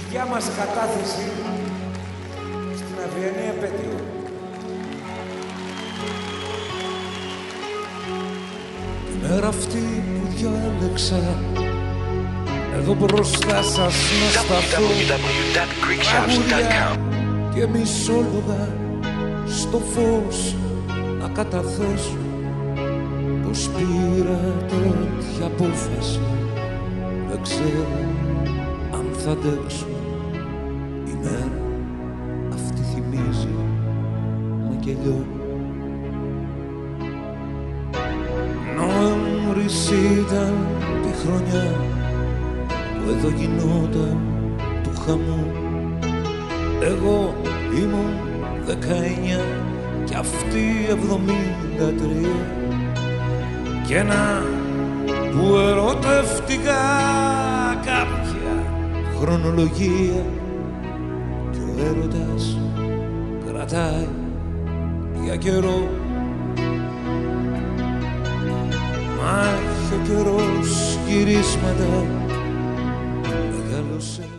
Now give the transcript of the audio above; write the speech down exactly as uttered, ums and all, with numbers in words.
δικιά μας κατάθεση στην αυριανή επέτειο. Η μέρα αυτή που διάλεξα εδώ μπροστά σας να σταθώ, τραγουδιά και μισόλογα στο φως να καταθέσω πως πήρα τέτοια απόφαση. Δεν ξέρω αν θα αντέξω. Η μέρα αυτή θυμίζει Μακελιό. Νοέμβρης ήταν τη χρονιά που εδώ γινόταν του χαμού. Εγώ ήμουν δεκαεννιά κι αυτή εβδομήντα τρία κι ένα που ερωτεύτηκα κάποια χρονολογία κι ο έρωτας κρατάει για καιρό. Μα έχει ο καιρός γυρίσματα, μεγάλωσε